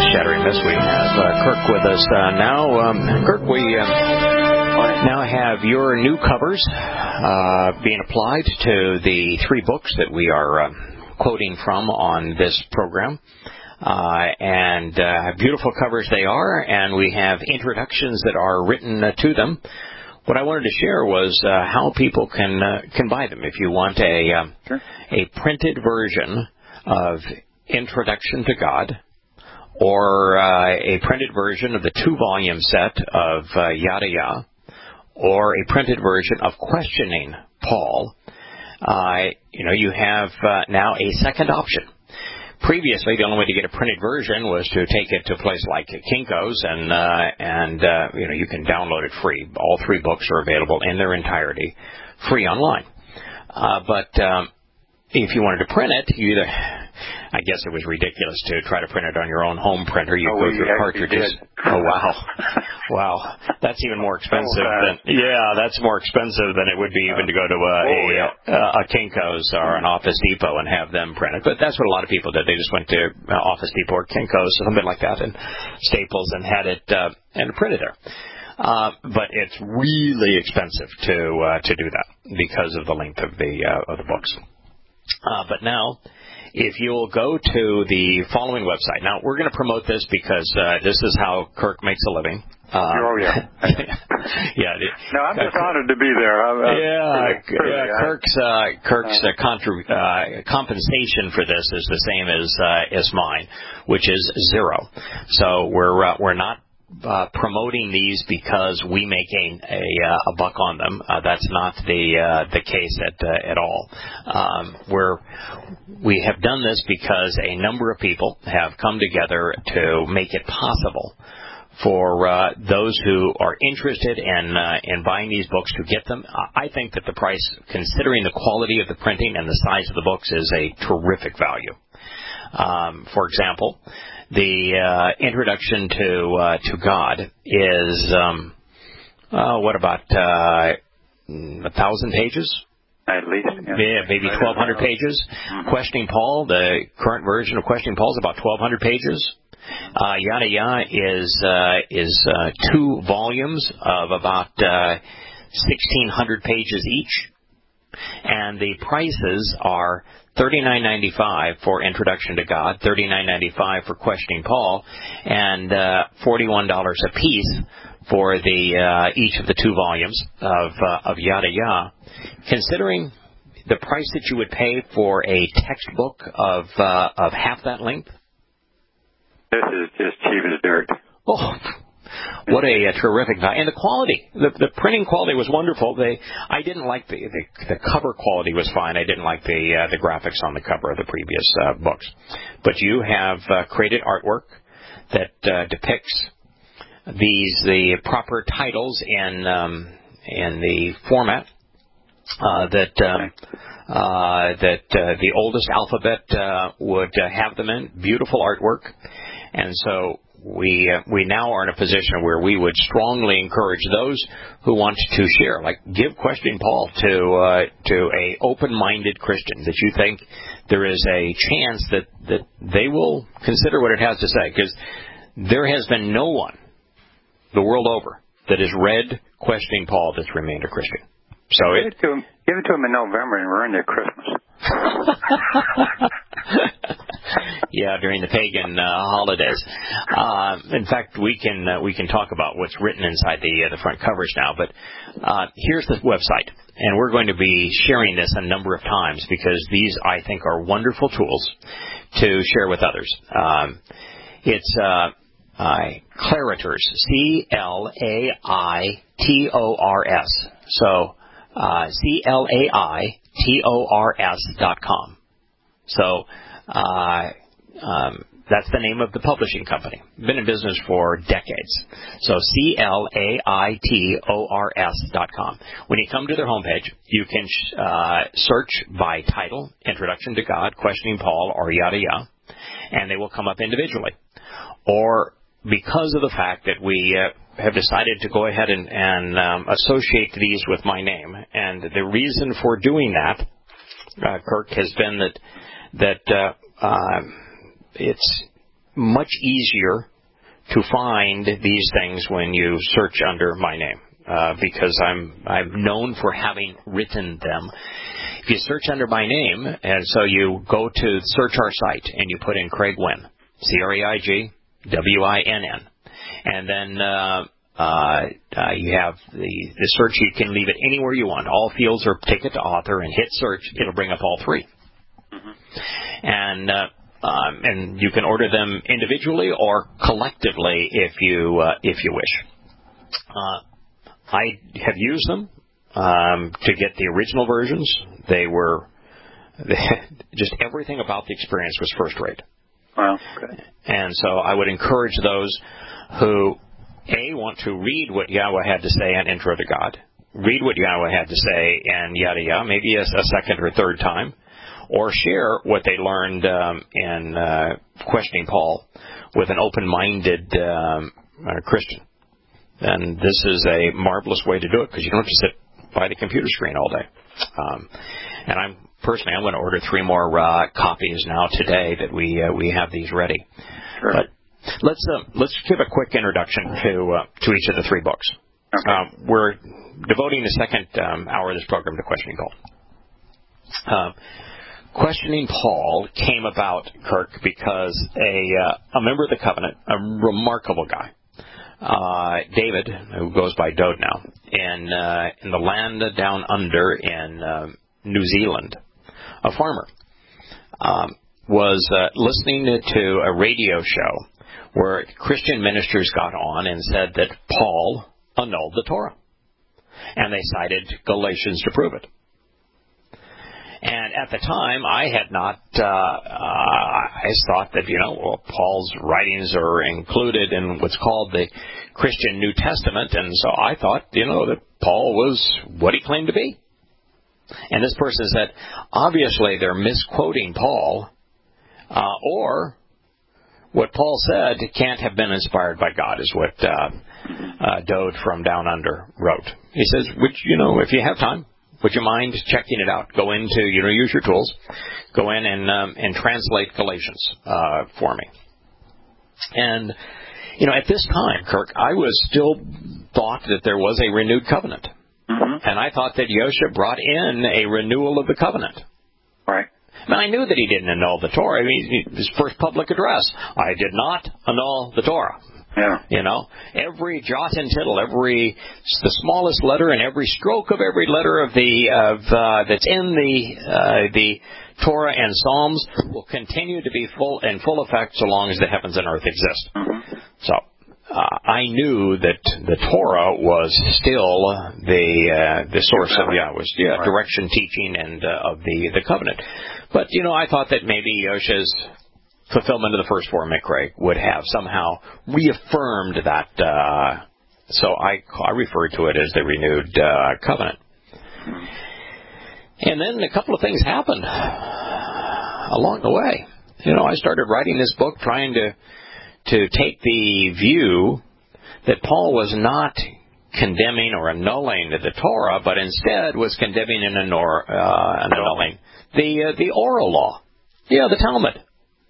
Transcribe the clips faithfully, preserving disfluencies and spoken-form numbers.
earth-shattering mess. We have uh, Kirk with us uh, now. Um, Kirk, we um, now have your new covers uh, being applied to the three books that we are uh, quoting from on this program. Uh, and uh, beautiful covers they are, and we have introductions that are written uh, to them. What I wanted to share was uh, how people can uh, can buy them. If you want a um, sure. a printed version of Introduction to God, or uh, a printed version of the two-volume set of uh, Yada Yah, or a printed version of Questioning Paul, uh, you know, you have uh, now a second option. Previously, the only way to get a printed version was to take it to a place like Kinko's, and uh, and uh, you know you can download it free. All three books are available in their entirety, free online. Uh, but um, if you wanted to print it, you either, I guess it was ridiculous to try to print it on your own home printer. You oh, go through cartridges. Did. Oh wow, wow, that's even more expensive oh, than yeah, that's more expensive than it would be even to go to a oh, a, yeah. a Kinko's or an Office Depot and have them print it. But that's what a lot of people did. They just went to Office Depot or Kinko's, something like that, and Staples, and had it uh, and printed there. Uh, but it's really expensive to uh, to do that because of the length of the uh, of the books. Uh, but now, if you'll go to the following website. Now, we're going to promote this because uh, this is how Kirk makes a living. Um, oh, yeah. yeah. No, I'm just uh, honored to be there. I'm, I'm yeah, really, yeah. I, Kirk's, uh, Kirk's uh, contra- uh, compensation for this is the same as uh, as mine, which is zero. So we're uh, we're not Uh, promoting these because we make a a, uh, a buck on them. Uh, that's not the uh, the case at uh, at all. Um, we're we have done this because a number of people have come together to make it possible for uh, those who are interested in uh, in buying these books to get them. I think that the price, considering the quality of the printing and the size of the books, is a terrific value. Um, for example, the uh, introduction to uh, to God is um, uh, what about uh, a thousand pages? At least, yeah, yeah maybe twelve hundred pages. Mm-hmm. Questioning Paul, the current version of Questioning Paul, is about twelve hundred pages. Uh, Yada Yah is uh, is uh, two volumes of about uh, sixteen hundred pages each, and the prices are thirty-nine ninety-five for Introduction to God, thirty-nine ninety-five for Questioning Paul, and uh, forty-one dollars a piece for the uh, each of the two volumes of uh, of Yada Yah. Considering the price that you would pay for a textbook of uh, of half that length, this is just cheap as dirt. Oh. What a, a terrific value. And the quality, the, the printing quality was wonderful. They, I didn't like the, the, the cover quality was fine. I didn't like the, uh, the graphics on the cover of the previous uh, books. But you have uh, created artwork that uh, depicts these, the proper titles in, um, in the format uh, that, um, uh, that uh, the oldest alphabet uh, would uh, have them in. Beautiful artwork. And so We uh, we now are in a position where we would strongly encourage those who want to share, like give Questioning Paul to uh, to a open-minded Christian that you think there is a chance that, that they will consider what it has to say, because there has been no one the world over that has read Questioning Paul that's remained a Christian. So give it, it to him, give it to him in November and ruin their Christmas. Yeah, during the pagan uh, holidays. Uh, in fact, we can uh, we can talk about what's written inside the uh, the front covers now. But uh, here's the website, and we're going to be sharing this a number of times because these, I think, are wonderful tools to share with others. Um, it's uh, uh, Claritors, C L A I T O R S. So uh, C L A I T O R S dot com. So uh, um, that's the name of the publishing company. Been in business for decades. So C L A I T O R S dot com. When you come to their homepage, you can uh, search by title, Introduction to God, Questioning Paul, or Yada Yah, and they will come up individually. Or because of the fact that we uh, have decided to go ahead and, and um, associate these with my name, and the reason for doing that, uh, Kirk, has been that that uh, uh, it's much easier to find these things when you search under my name, uh, because I'm I'm known for having written them. If you search under my name, and so you go to search our site and you put in Craig Winn, C R A I G W I N N, and then uh, uh, uh, you have the, the search. You can leave it anywhere you want. All fields are take it to author and hit search. It'll bring up all three. Mm-hmm. And uh, um, and you can order them individually or collectively if you uh, if you wish. Uh, I have used them um, to get the original versions. They were just everything about the experience was first rate. Wow. Okay. And so I would encourage those who A, want to read what Yahweh had to say in Intro to God, read what Yahweh had to say and yada yada, maybe a, a second or third time, or share what they learned um, in uh, questioning Paul with an open-minded um, uh, Christian. And this is a marvelous way to do it because you don't have to sit by the computer screen all day. Um, and I'm personally, I'm going to order three more uh, copies now today that we uh, we have these ready. Sure. But let's uh, let's give a quick introduction to uh, to each of the three books. Okay. Um, we're devoting the second um, hour of this program to questioning Paul. Uh, questioning Paul came about, Kirk, because a uh, a member of the covenant, a remarkable guy, uh, David, who goes by Dode now, in uh, in the land down under in uh, New Zealand, a farmer, um, was uh, listening to a radio show where Christian ministers got on and said that Paul annulled the Torah. And they cited Galatians to prove it. And at the time, I had not, uh, uh, I thought that, you know, well, Paul's writings are included in what's called the Christian New Testament. And so I thought, you know, that Paul was what he claimed to be. And this person said, obviously they're misquoting Paul, uh, or what Paul said can't have been inspired by God, is what uh, uh, Dode from Down Under wrote. He says, which, you know, if you have time, would you mind checking it out? Go into, you know, use your tools. Go in and um, and translate Galatians uh, for me. And, you know, at this time, Kirk, I was still thought that there was a renewed covenant. Mm-hmm. And I thought that Yosha brought in a renewal of the covenant. Right. And I knew that he didn't annul the Torah. I mean, his first public address, I did not annul the Torah. Yeah. You know, every jot and tittle, every the smallest letter, and every stroke of every letter of the of uh, that's in the uh, the Torah and Psalms will continue to be full in full effect so long as the heavens and earth exist. Mm-hmm. So uh, I knew that the Torah was still the uh, the source of yeah was yeah right. direction, teaching, and uh, of the the covenant. But you know, I thought that maybe Yosha's fulfillment of the first four Mikra would have somehow reaffirmed that. Uh, so I, I refer to it as the renewed uh, covenant. And then a couple of things happened along the way. You know, I started writing this book trying to to take the view that Paul was not condemning or annulling the Torah, but instead was condemning and annul, uh, annulling the uh, the oral law, yeah, the Talmud.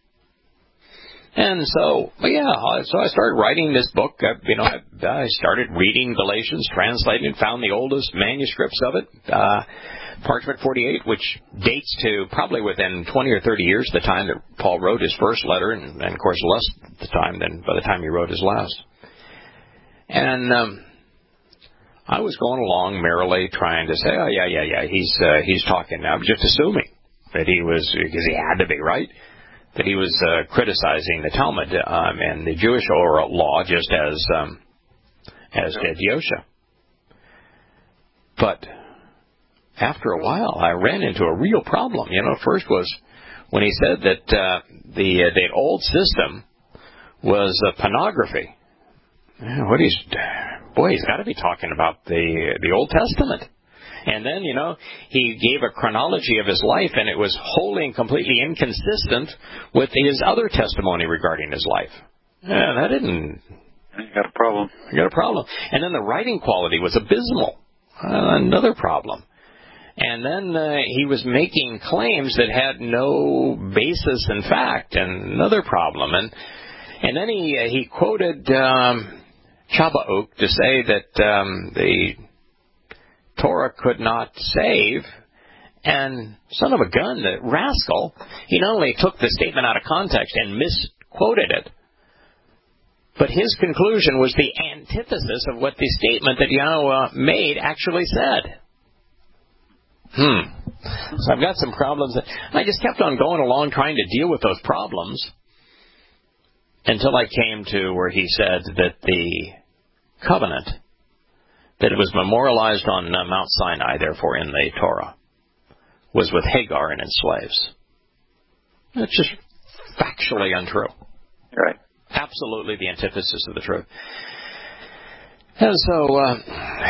And so, yeah, so I started writing this book. I, you know, I, I started reading Galatians, translating, found the oldest manuscripts of it, uh, Parchment forty-eight, which dates to probably within twenty or thirty years, the time that Paul wrote his first letter, and, and of course less the time than by the time he wrote his last. And um, I was going along merrily, trying to say, oh yeah, yeah, yeah, he's uh, he's talking now, just assuming that he was, because he had to be, right? That he was uh, criticizing the Talmud um, and the Jewish oral law just as um, as did Yosha. But after a while, I ran into a real problem. You know, first was when he said that uh, the uh, the old system was uh, pornography. What he's boy, he's got to be talking about the the Old Testament. And then, you know, he gave a chronology of his life, and it was wholly and completely inconsistent with his other testimony regarding his life. Yeah, that didn't... You got a problem. You got a problem. And then the writing quality was abysmal. Uh, another problem. And then uh, he was making claims that had no basis in fact, and another problem. And And then he uh, he quoted um, Chabauk to say that um, the Torah could not save. And son of a gun, the rascal, he not only took the statement out of context and misquoted it, but his conclusion was the antithesis of what the statement that Yahweh made actually said. Hmm. So I've got some problems. That I just kept on going along trying to deal with those problems until I came to where he said that the covenant, that it was memorialized on uh, Mount Sinai, therefore in the Torah, was with Hagar and its slaves. That's just factually untrue. Right. Absolutely the antithesis of the truth. And so uh,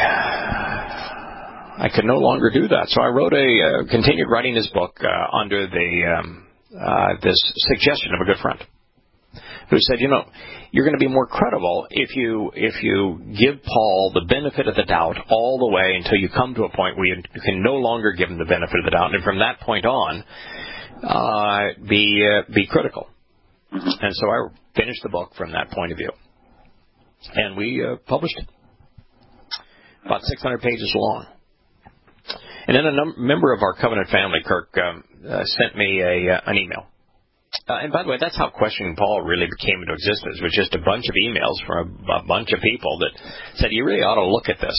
I could no longer do that. So I wrote a, uh, continued writing this book uh, under the um, uh, this suggestion of a good friend who said, you know, you're going to be more credible if you if you give Paul the benefit of the doubt all the way until you come to a point where you can no longer give him the benefit of the doubt, and from that point on, uh, be uh, be critical. Mm-hmm. And so I finished the book from that point of view, and we uh, published it, about six hundred pages long. And then a num- member of our Covenant family, Kirk, um, uh, sent me a uh, an email. Uh, and by the way, that's how Questioning Paul really came into existence. It was just a bunch of emails from a, a bunch of people that said, you really ought to look at this.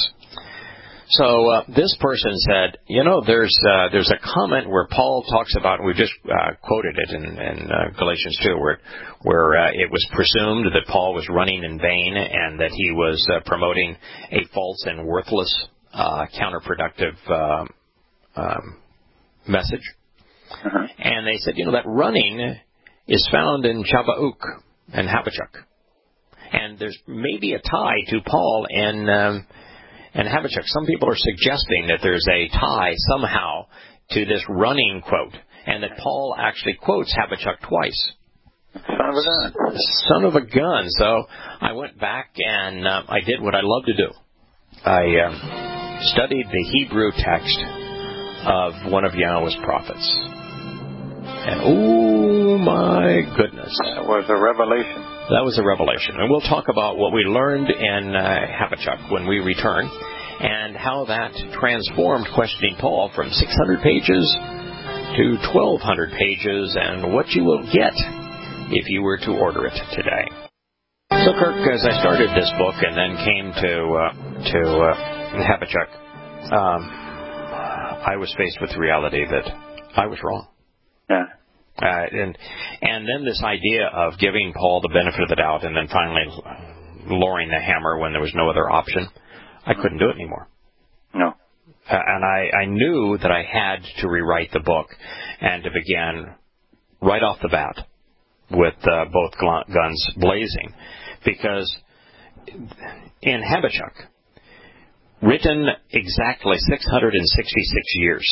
So uh, this person said, you know, there's uh, there's a comment where Paul talks about, we just uh, quoted it in, in uh, Galatians two, where, where uh, it was presumed that Paul was running in vain and that he was uh, promoting a false and worthless, uh, counterproductive uh, um, message. Uh-huh. And they said, you know, that running is found in Chabauk and Habakkuk. And there's maybe a tie to Paul and, um, and Habakkuk. Some people are suggesting that there's a tie somehow to this running quote, and that Paul actually quotes Habakkuk twice. Son of a gun. Son of a gun. So I went back and uh, I did what I love to do. I uh, studied the Hebrew text of one of Yahweh's prophets. And oh my goodness. That was a revelation. That was a revelation. And we'll talk about what we learned in uh, Habakkuk when we return, and how that transformed Questioning Paul from six hundred pages to twelve hundred pages, and what you will get if you were to order it today. So, Kirk, as I started this book and then came to, uh, to uh, Habakkuk, um, I was faced with the reality that I was wrong. Yeah. Uh, and and then this idea of giving Paul the benefit of the doubt and then finally lowering the hammer when there was no other option, I couldn't do it anymore. No. Uh, and I, I knew that I had to rewrite the book and to begin right off the bat with uh, both guns blazing, because in Habakkuk, written exactly six hundred sixty-six years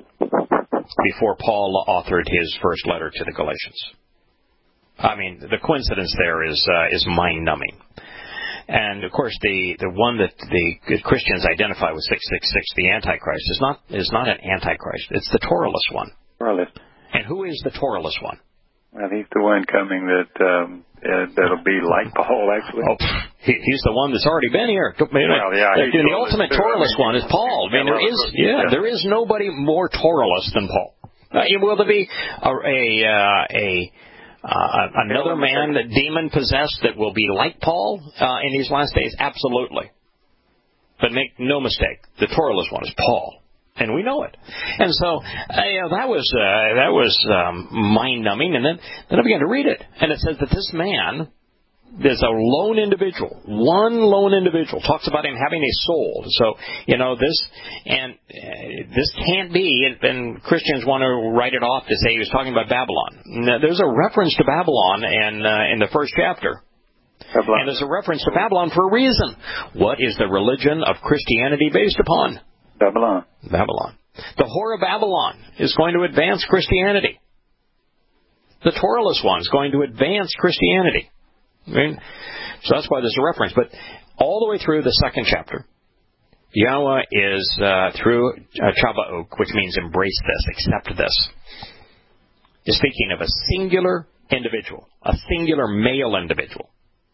before Paul authored his first letter to the Galatians. I mean, the coincidence there is uh, is mind-numbing. And of course, the, the one that the Christians identify with six six six, the Antichrist, is not is not an Antichrist. It's the Torahless one. Torahless. And who is the Torahless one? Well, he's the one coming that um, uh, that'll be like Paul, actually. Oh, he, he's the one that's already been here. I mean, well, yeah, the, the ultimate Torahless one is Paul. I mean, there is yeah, there is nobody more Torahless than Paul. Uh, will there be a a, uh, a uh, another man, that demon possessed, that will be like Paul uh, in these last days? Absolutely. But make no mistake, the Torahless one is Paul. And we know it. And so uh, you know, that was uh, that was um, mind-numbing. And then, then I began to read it. And it says that this man, there's a lone individual, one lone individual, talks about him having a soul. So, you know, this, and uh, this can't be, and Christians want to write it off to say he was talking about Babylon. Now, there's a reference to Babylon in, uh, in the first chapter. Babylon. And there's a reference to Babylon for a reason. What is the religion of Christianity based upon? Babylon. Babylon. The whore of Babylon is going to advance Christianity. The Torahless one is going to advance Christianity. I mean, so that's why there's a reference. But all the way through the second chapter, Yahweh is, uh, through uh, Chabauk, which means embrace this, accept this, is speaking of a singular individual, a singular male individual.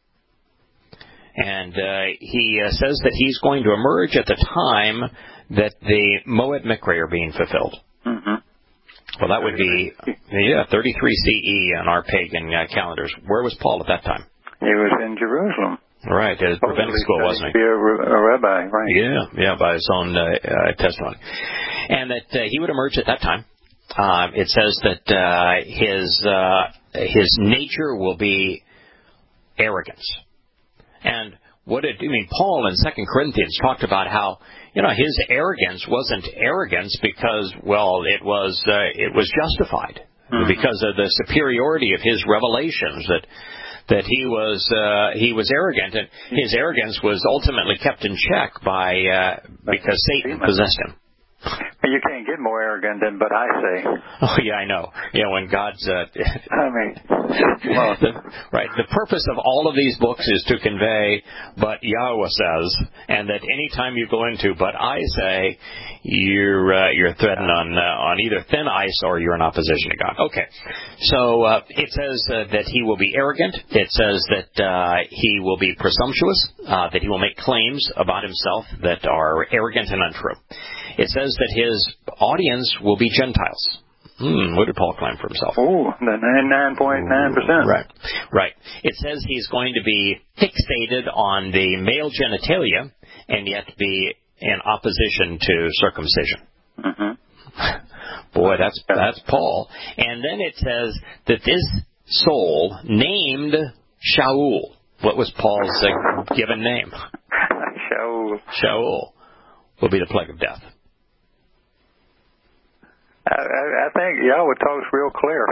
And uh, he uh, says that he's going to emerge at the time that the Moed Mikre are being fulfilled. Mm-hmm. Well, that would be, yeah, thirty-three C E on our pagan uh, calendars. Where was Paul at that time? He was in Jerusalem. Right, at rabbinic school, wasn't he? Be a, a rabbi, right? Yeah, yeah, by his own uh, uh, testimony. And that uh, he would emerge at that time. Uh, it says that uh, his uh, his nature will be arrogance. And what did I mean? Paul in Second Corinthians talked about how, you know, his arrogance wasn't arrogance because, well, it was uh, it was justified mm-hmm. because of the superiority of his revelations that. That he was uh, he was arrogant, and his arrogance was ultimately kept in check by uh, because Satan possessed him. You can't get more arrogant than but I say. Oh yeah, I know. Yeah, when God's. Uh, I mean, well, the, right. The purpose of all of these books is to convey, but Yahweh says, and that any time you go into, but I say, you're uh, you're treading on uh, on either thin ice or you're in opposition to God. Okay, so uh, it says uh, that he will be arrogant. It says that uh, he will be presumptuous. Uh, that he will make claims about himself that are arrogant and untrue. It says that his audience will be Gentiles. Hmm, what did Paul claim for himself? Oh, the ninety-nine point nine percent. Right, right. It says he's going to be fixated on the male genitalia and yet be in opposition to circumcision. Mm-hmm. Boy, that's that's Paul. And then it says that this soul named Shaul. What was Paul's uh, given name? Shaul. Shaul will be the plague of death. I, I think Yahweh talks real clear.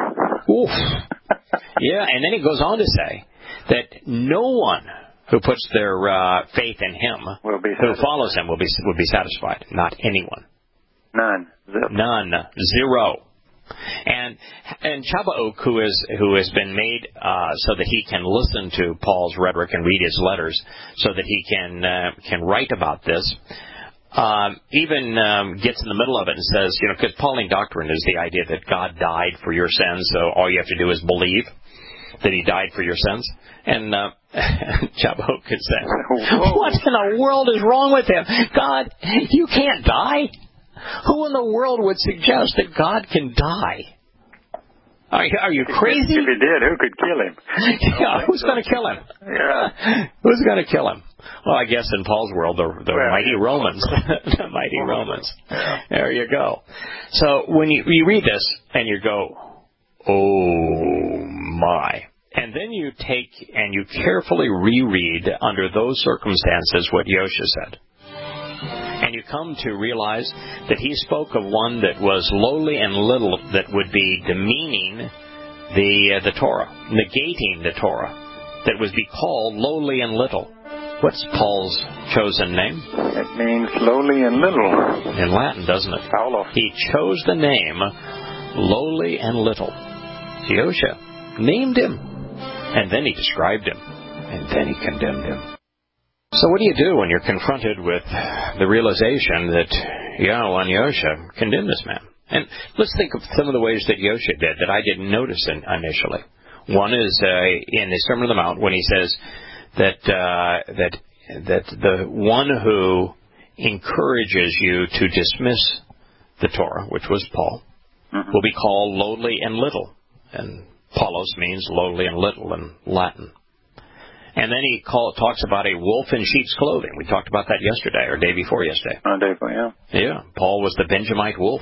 Oof. Yeah, and then he goes on to say that no one who puts their uh, faith in him, will be who follows him, will be will be satisfied. Not anyone. None. Zip. None. Zero. And and Chabaok, who is who has been made uh, so that he can listen to Paul's rhetoric and read his letters, so that he can uh, can write about this. Um, even um, gets in the middle of it and says, you know, because Pauline doctrine is the idea that God died for your sins, so all you have to do is believe that he died for your sins. And uh, Chabaok could say, what in the world is wrong with him? God, you can't die. Who in the world would suggest that God can die? Are you, are you crazy? If he did, who could kill him? Yeah, who's going to kill him? Yeah. Who's going to kill him? Well, I guess in Paul's world, the, the well, mighty Romans. The mighty Romans. There you go. So when you, you read this and you go, oh my. And then you take and you carefully reread under those circumstances what Yosha said. And you come to realize that he spoke of one that was lowly and little, that would be demeaning the uh, the Torah, negating the Torah, that would be called lowly and little. What's Paul's chosen name? It means lowly and little. In Latin, doesn't it? Paulo. He chose the name lowly and little. Yosha named him, and then he described him, and then he condemned him. So what do you do when you're confronted with the realization that Yahweh and Yosha condemned this man? And let's think of some of the ways that Yosha did that I didn't notice in, initially. One is uh, in the Sermon on the Mount when he says that uh, that that the one who encourages you to dismiss the Torah, which was Paul, mm-hmm. will be called lowly and little. And Paulos means lowly and little in Latin. And then he call, talks about a wolf in sheep's clothing. We talked about that yesterday, or day before yesterday. Uh, day before, yeah. Yeah, Paul was the Benjamite wolf.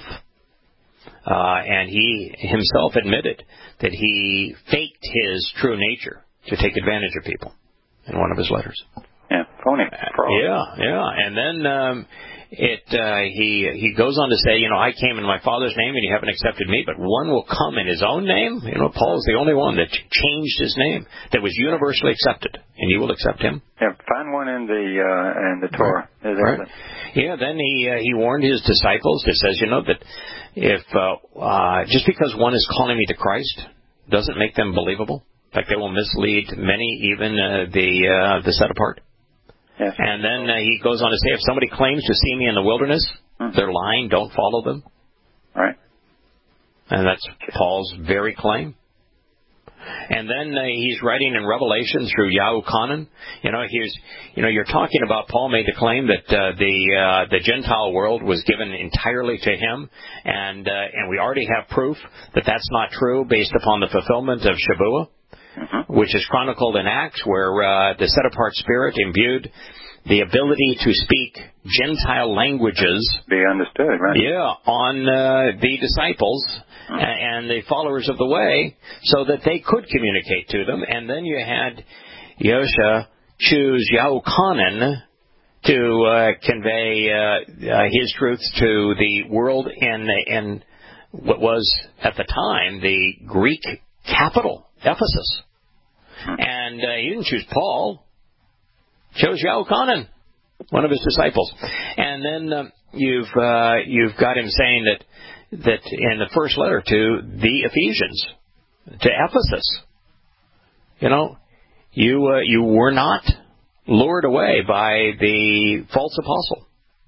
Uh, and he himself admitted that he faked his true nature to take advantage of people in one of his letters. Yeah, phony. Uh, yeah, yeah. And then um, it uh, he he goes on to say, you know, I came in my Father's name and you haven't accepted me, but one will come in his own name. You know, Paul is the only one that changed his name, that was universally accepted, and you will accept him. Yeah, find one in the uh, in the Torah. Right. Right. Yeah, then he uh, he warned his disciples. It says, you know, that if uh, uh, just because one is calling me to Christ doesn't make them believable. In fact, they will mislead many, even uh, the uh, the set apart. Yes. And then uh, he goes on to say, if somebody claims to see me in the wilderness, mm-hmm. they're lying, don't follow them. Right. And that's Paul's very claim. And then uh, he's writing in Revelation through Yahuchanan. You know, he's, you know, you're talking about Paul made the claim that uh, the uh, the Gentile world was given entirely to him, and uh, and we already have proof that that's not true based upon the fulfillment of Shavuot, mm-hmm. which is chronicled in Acts, where uh, the set-apart Spirit imbued the ability to speak Gentile languages. Be understood, right? Yeah, on uh, the disciples and the followers of the way, so that they could communicate to them. And then you had Yosha choose Yahuchanan to uh, convey uh, uh, his truths to the world in, in what was, at the time, the Greek capital, Ephesus. And uh, he didn't choose Paul. Chose Yahuchanan, one of his disciples. And then uh, you've uh, you've got him saying that that in the first letter to the Ephesians, to Ephesus, you know, you uh, you were not lured away by the false apostle.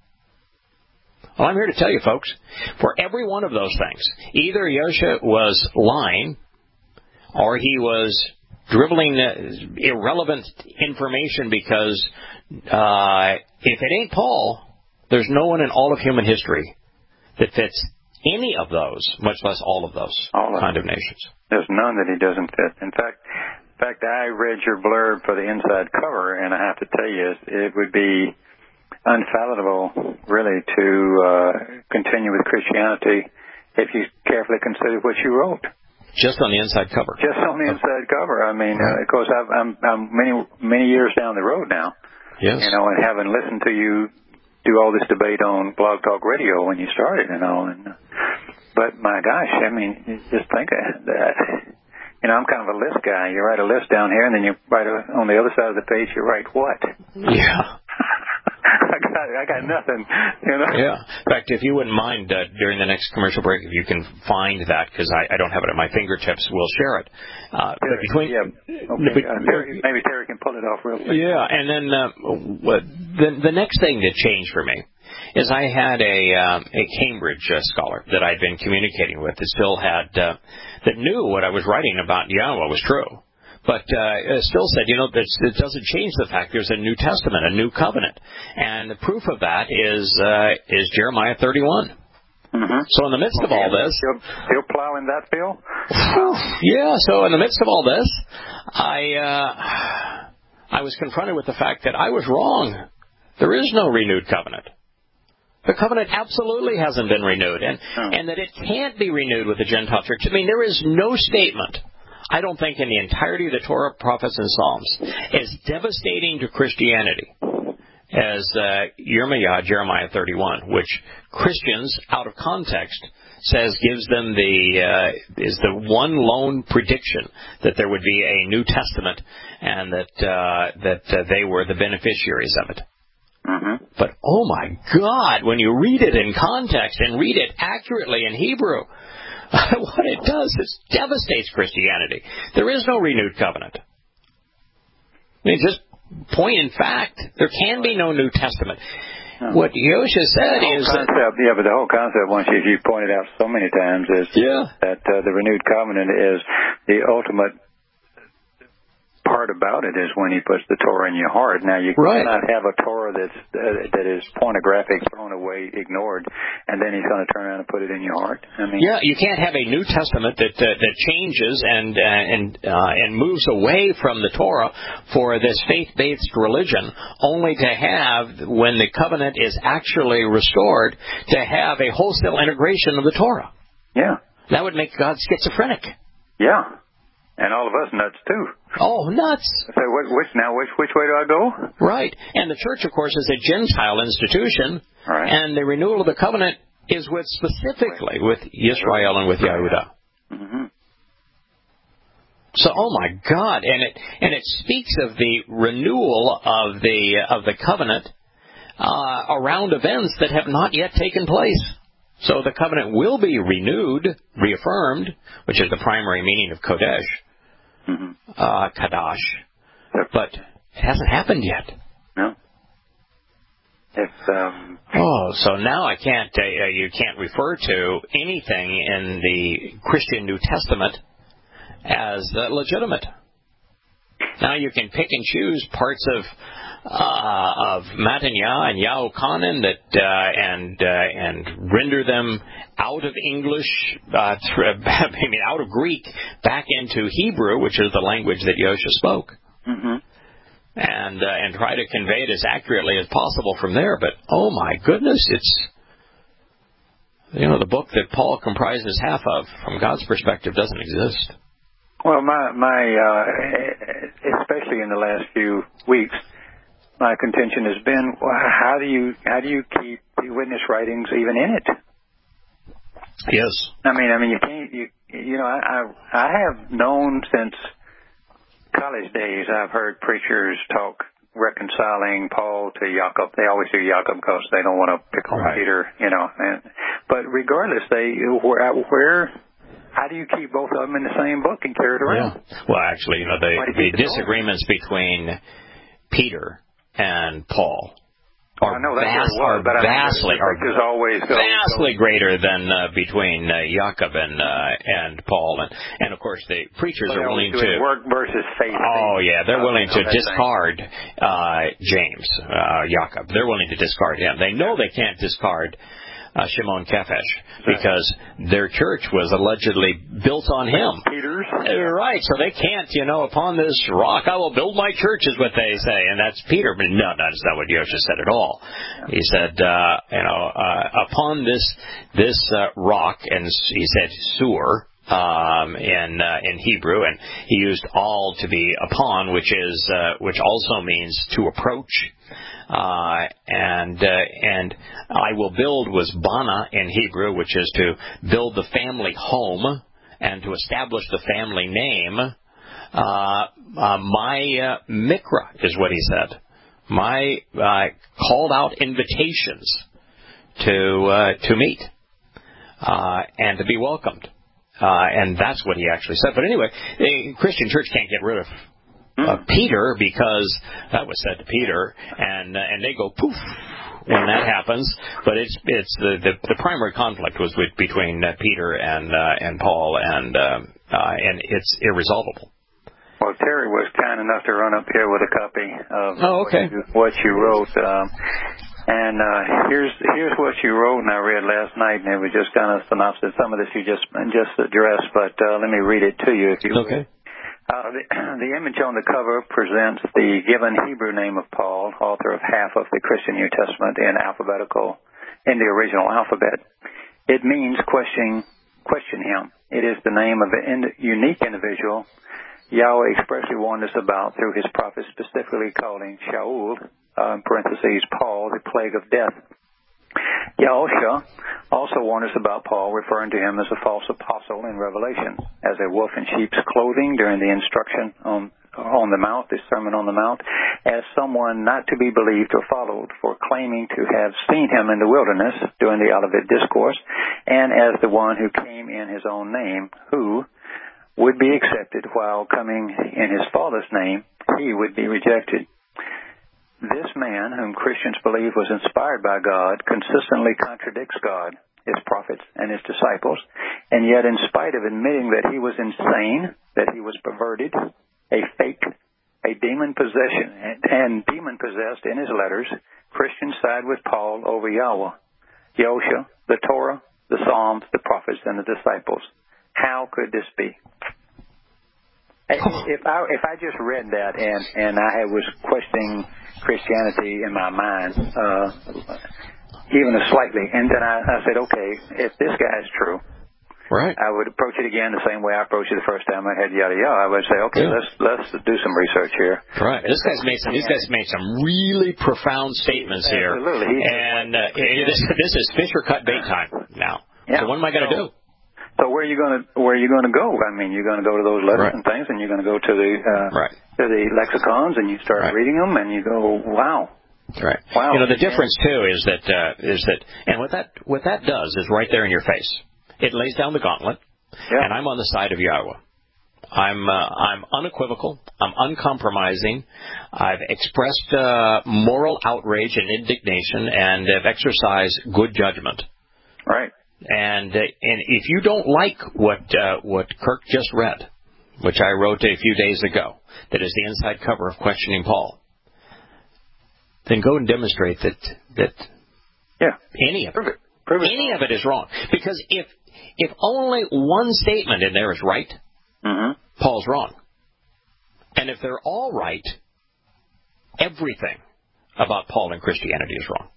Well, I'm here to tell you, folks, for every one of those things, either Yosha was lying or he was dribbling uh, irrelevant information because uh, if it ain't Paul, there's no one in all of human history that fits any of those, much less all of those all condemnations. There's none that he doesn't fit. In fact, in fact, I read your blurb for the inside cover, and I have to tell you, it would be unfathomable, really, to uh, continue with Christianity if you carefully consider what you wrote. Just on the inside cover. Just on the inside cover. I mean, uh, of course, I've, I'm, I'm many many years down the road now. Yes. You know, and having listened to you do all this debate on Blog Talk Radio when you started and all. And, uh, but my gosh, I mean, just think of that. You know, I'm kind of a list guy. You write a list down here, and then you write a, on the other side of the page, you write what? Yeah. I got, I got nothing, you know. Yeah. In fact, if you wouldn't mind uh, during the next commercial break, if you can find that, because I, I don't have it at my fingertips, we'll share it. Uh, Terry, between, yeah. Okay. Be, uh, Terry, maybe Terry can pull it off real quick. Yeah, and then uh, what, the the next thing that changed for me is I had a um, a Cambridge uh, scholar that I'd been communicating with that still had uh, that knew what I was writing about Yahweh was true. But uh, still said, you know, it doesn't change the fact there's a New Testament, a new covenant. And the proof of that is uh, is Jeremiah thirty-one. Mm-hmm. So in the midst of all this... Still, still plowing that field? Yeah, so in the midst of all this, I, uh, I was confronted with the fact that I was wrong. There is no renewed covenant. The covenant absolutely hasn't been renewed, and, oh. and that it can't be renewed with the Gentile church. I mean, there is no statement, I don't think, in the entirety of the Torah, prophets, and Psalms, as devastating to Christianity as uh, Yirmiyah, Jeremiah thirty-one, which Christians, out of context, says gives them the uh, is the one lone prediction that there would be a New Testament and that uh, that uh, they were the beneficiaries of it. Mm-hmm. But oh my God, when you read it in context and read it accurately in Hebrew, what it does is devastates Christianity. There is no renewed covenant. I mean, just point in fact, there can be no New Testament. No. What Yosha said is concept, that... Yeah, but the whole concept, once you, you pointed out so many times, is yeah. that uh, the renewed covenant is the ultimate part about it is when he puts the Torah in your heart. Now, you right. cannot have a Torah that's uh, that is pornographic, thrown away, ignored, and then he's going to turn around and put it in your heart. I mean, yeah, you can't have a New Testament that uh, that changes and uh, and uh, and moves away from the Torah for this faith-based religion, only to have, when the covenant is actually restored, to have a wholesale integration of the Torah. Yeah, that would make God schizophrenic. Yeah. And all of us nuts, too. Oh, nuts. So which, now, which which way do I go? Right. And the church, of course, is a Gentile institution. Right. And the renewal of the covenant is with specifically with Yisrael and with Yehudah. Mm-hmm. So, oh my God. And it and it speaks of the renewal of the, of the covenant uh, around events that have not yet taken place. So the covenant will be renewed, reaffirmed, which is the primary meaning of Kodesh, mm-hmm. uh, Kadash, but it hasn't happened yet. No. It's, um... Oh, so now I can't, uh, you can't refer to anything in the Christian New Testament as uh, legitimate. Now you can pick and choose parts of uh, of Matanya and Yaokanan that uh, and uh, and render them out of English, uh, th- I mean out of Greek, back into Hebrew, which is the language that Yosha spoke, mm-hmm. and uh, and try to convey it as accurately as possible from there. But oh my goodness, it's you know the book that Paul comprises half of, from God's perspective, doesn't exist. Well, my my uh, especially in the last few weeks, my contention has been, well, how do you how do you keep the witness writings even in it? Yes. I mean, I mean, you can't. You you know, I I, I have known since college days. I've heard preachers talk reconciling Paul to Jacob. They always do Jacob because they don't want to pick on right. Peter, you know. And, but regardless, they where where. How do you keep both of them in the same book and carry it around? Yeah. Well, actually, you know, the, the disagreements between Peter and Paul are, I know that's vast, what it was, are but vastly, I mean, are always go, vastly go. greater than uh, between uh, Jacob and uh, and Paul, and and of course the preachers so are willing to work versus faith. Oh yeah, they're willing to discard uh, James, uh, Jacob. They're willing to discard him. They know they can't discard Uh, Shimon Kephesh, because their church was allegedly built on him. Peter's? Uh, right, so they can't, you know, upon this rock I will build my church, is what they say, and that's Peter. But no, that's not what Yosha said at all. He said, uh, you know, uh, upon this this uh, rock, and he said sur, um, in uh, in Hebrew, and he used all to be upon, which is uh, which also means to approach. Uh, and uh, and I will build was bana in Hebrew, which is to build the family home and to establish the family name. Uh, uh, my uh, mikra is what he said. My uh, called out invitations to uh, to meet uh, and to be welcomed, uh, and that's what he actually said. But anyway, the Christian church can't get rid of Uh, Peter, because that was said to Peter, and uh, and they go poof when that happens. But it's it's the the, the primary conflict was with, between uh, Peter and uh, and Paul, and uh, uh, and it's irresolvable. Well, Terry was kind enough to run up here with a copy of oh, okay. what, you, what you wrote, um, and uh, here's here's what you wrote, and I read last night, and it was just kind of synopsis. Some of this you just just addressed, but uh, let me read it to you if you okay. will. Uh, the, the image on the cover presents the given Hebrew name of Paul, author of half of the Christian New Testament in alphabetical, in the original alphabet. It means question, question him. It is the name of an in, unique individual Yahweh expressly warned us about through his prophet, specifically calling Shaul, uh, in parentheses, Paul, the plague of death. Yahusha also warned us about Paul, referring to him as a false apostle in Revelation, as a wolf in sheep's clothing during the instruction on on the Mount, the Sermon on the Mount, as someone not to be believed or followed for claiming to have seen him in the wilderness during the Olivet Discourse, and as the one who came in his own name, who would be accepted while coming in his Father's name, he would be rejected. This man, whom Christians believe was inspired by God, consistently contradicts God, his prophets, and his disciples, and yet in spite of admitting that he was insane, that he was perverted, a fake, a demon-possession, and, and demon-possessed in his letters, Christians side with Paul over Yahweh, Yosha, the Torah, the Psalms, the prophets, and the disciples. How could this be? If I if I just read that and, and I was questioning Christianity in my mind, uh, even slightly, and then I, I said, okay, if this guy is true, right, I would approach it again the same way I approached it the first time I had yada yada. I would say, okay, yeah. let's let's do some research here. Right. This guy's made some. These guys made some really profound statements here. Absolutely. And uh, this this is fish or cut bait time now. Yeah. So what am I going to so, do? So where are you going to where are you going to go? I mean, you're going to go to those letters right. and things, and you're going to go to the uh, right. to the lexicons, and you start right. reading them, and you go, wow. Right. Wow. You know, the difference too is that uh, is that, and what that what that does is right there in your face. It lays down the gauntlet, yeah. and I'm on the side of Yahweh. I'm uh, I'm unequivocal. I'm uncompromising. I've expressed uh, moral outrage and indignation, and have exercised good judgment. Right. And uh, and if you don't like what uh, what Kirk just read, which I wrote a few days ago, that is the inside cover of Questioning Paul, then go and demonstrate that that yeah. any of Prove it, it. Prove it. any of it is wrong. Because if if only one statement in there is right, mm-hmm. Paul's wrong. And if they're all right, everything about Paul and Christianity is wrong.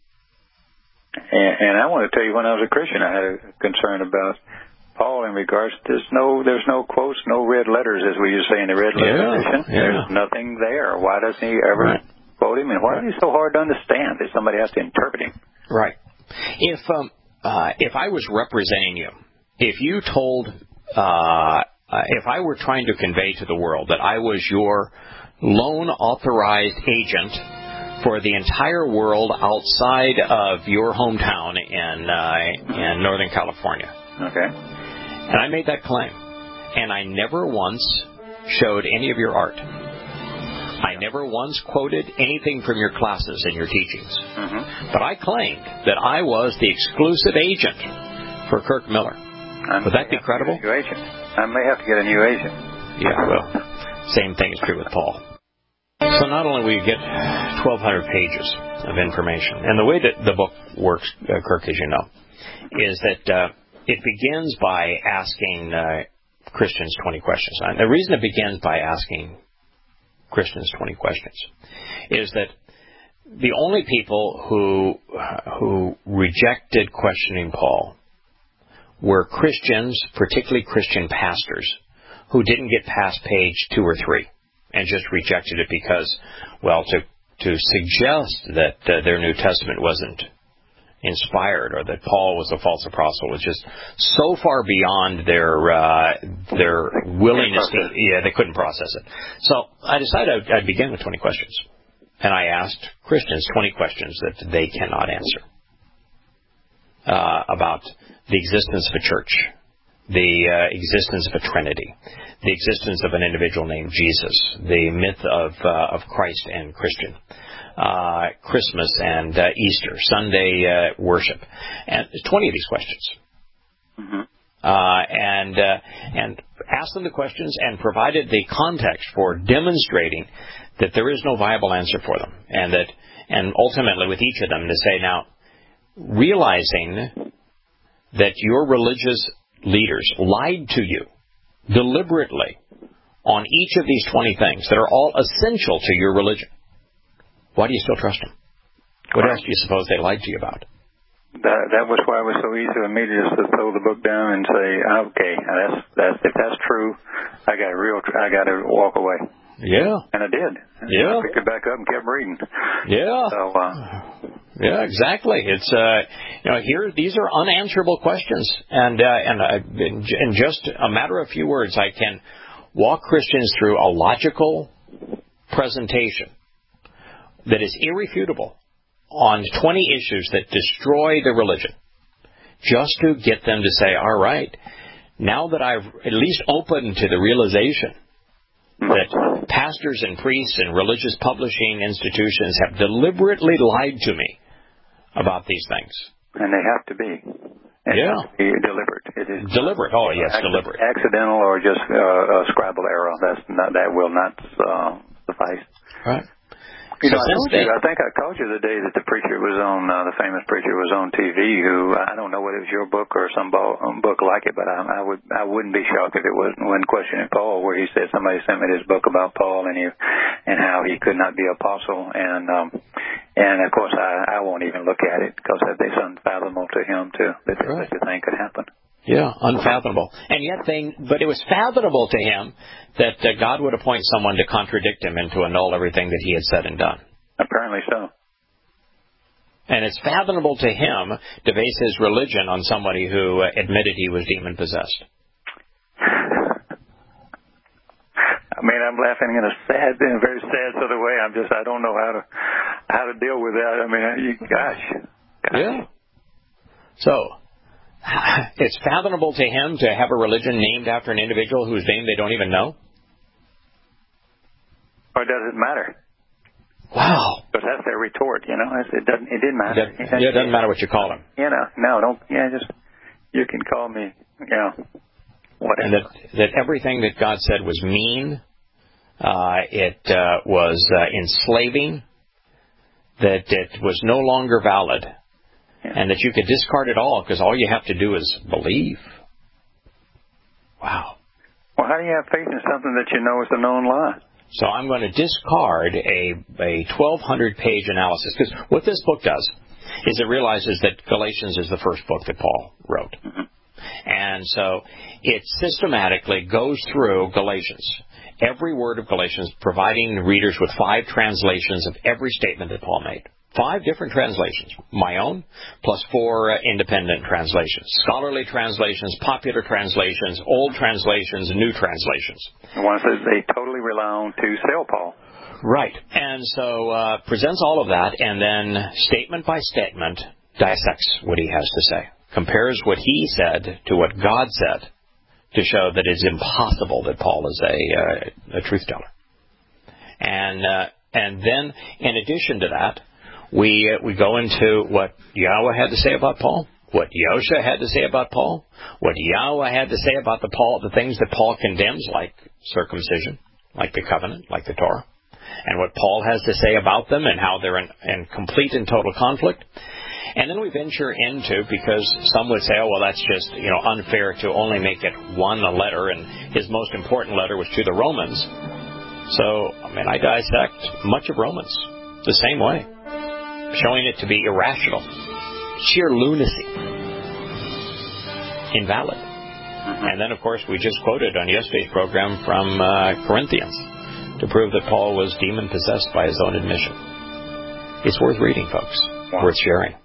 And, and I want to tell you, when I was a Christian, I had a concern about Paul in regards to there's no there's no quotes, no red letters, as we used to say in the red letter yeah, edition. Yeah. There's nothing there. Why doesn't he ever right. quote him? And why is he so hard to understand that somebody has to interpret him? Right. If um uh, if I was representing you, if you told uh, uh, if I were trying to convey to the world that I was your lone authorized agent for the entire world outside of your hometown in uh, in Northern California. Okay. And I made that claim. And I never once showed any of your art. I never once quoted anything from your classes and your teachings. Mm-hmm. But I claimed that I was the exclusive agent for Kirk Miller. I Would that be credible? New agent. I may have to get a new agent. Yeah, well, same thing is true with Paul. So not only will you get twelve hundred pages of information, and the way that the book works, uh, Kirk, as you know, is that uh, it begins by asking uh, Christians twenty questions. And the reason it begins by asking Christians twenty questions is that the only people who who rejected questioning Paul were Christians, particularly Christian pastors, who didn't get past page two or three and just rejected it because, well, to to suggest that uh, their New Testament wasn't inspired or that Paul was a false apostle was just so far beyond their uh, their willingness to, yeah, they couldn't process it. So I decided I'd, I'd begin with twenty questions. And I asked Christians twenty questions that they cannot answer uh, about the existence of a church, the uh, existence of a Trinity, the existence of an individual named Jesus, the myth of uh, of Christ and Christian, uh, Christmas and uh, Easter, Sunday uh, worship, and twenty of these questions. Mm-hmm. Uh, and uh, and asked them the questions and provided the context for demonstrating that there is no viable answer for them, and that and ultimately with each of them to say, now, realizing that your religious leaders lied to you deliberately on each of these twenty things that are all essential to your religion, why do you still trust them? What else do you suppose they lied to you about? That that was why it was so easy to immediately just to throw the book down and say, okay, that's that's if that's true, I got a real I got to walk away. Yeah, and I did. Yeah, I picked it back up and kept reading. Yeah, so uh, yeah, exactly. It's uh, you know, here these are unanswerable questions, and uh, and uh, in, in just a matter of few words, I can walk Christians through a logical presentation that is irrefutable on twenty issues that destroy the religion, just to get them to say, all right, now that I've at least opened to the realization that pastors and priests and religious publishing institutions have deliberately lied to me about these things. And they have to be. It yeah. Has to be deliberate. It is deliberate. Oh, yes, acc- deliberate. Accidental or just uh, a scribble error. That's not, that will not uh, suffice. Right. You so know, I, told they, you, I think I called you the day that the preacher was on, uh, the famous preacher was on T V, who, I don't know whether it was your book or some bo- um, book like it, but I, I would, I wouldn't be shocked if it wasn't when questioning Paul, where he said somebody sent me this book about Paul and he, and how he could not be apostle. And, um, and of course I, I won't even look at it because it's unfathomable to him to, that right. such a thing could happen. Yeah, unfathomable. And yet they, but it was fathomable to him that uh, God would appoint someone to contradict him and to annul everything that he had said and done. Apparently so. And it's fathomable to him to base his religion on somebody who uh, admitted he was demon-possessed. I mean, I'm laughing in a sad, in a very sad sort of way. I'm just, I don't know how to, how to deal with that. I mean, you, gosh. gosh. Yeah. So, it's fathomable to him to have a religion named after an individual whose name they don't even know? Or does it matter? Wow. Because that's their retort, you know. It doesn't. It didn't matter. It doesn't, yeah, it doesn't matter what you call him. You know, no, don't. Yeah, just you can call me. You know, Whatever. And that, that everything that God said was mean, uh, it uh, was uh, enslaving, that it was no longer valid, yeah. and that you could discard it all because all you have to do is believe. Wow. Well, how do you have faith in something that you know is a known lie? So I'm going to discard a, a twelve hundred page analysis, because what this book does is it realizes that Galatians is the first book that Paul wrote. Mm-hmm. And so it systematically goes through Galatians, every word of Galatians, providing readers with five translations of every statement that Paul made. Five different translations, my own, plus four uh, independent translations. Scholarly translations, popular translations, old translations, new translations. The ones that they totally rely on to sell Paul. Right. And so uh, presents all of that, and then statement by statement dissects what he has to say. Compares what he said to what God said to show that it's impossible that Paul is a, uh, a truth teller. And uh, and then, in addition to that, we uh, we go into what Yahweh had to say about Paul, what Yosha had to say about Paul, what Yahweh had to say about the Paul, the things that Paul condemns, like circumcision, like the covenant, like the Torah, and what Paul has to say about them and how they're in, in complete and total conflict. And then we venture into, because some would say, oh, well, that's just, you know, unfair to only make it one a letter, and his most important letter was to the Romans. So, I mean, I dissect much of Romans the same way, showing it to be irrational, sheer lunacy, invalid. And then, of course, we just quoted on yesterday's program from uh, Corinthians to prove that Paul was demon-possessed by his own admission. It's worth reading, folks. Wow. Worth sharing.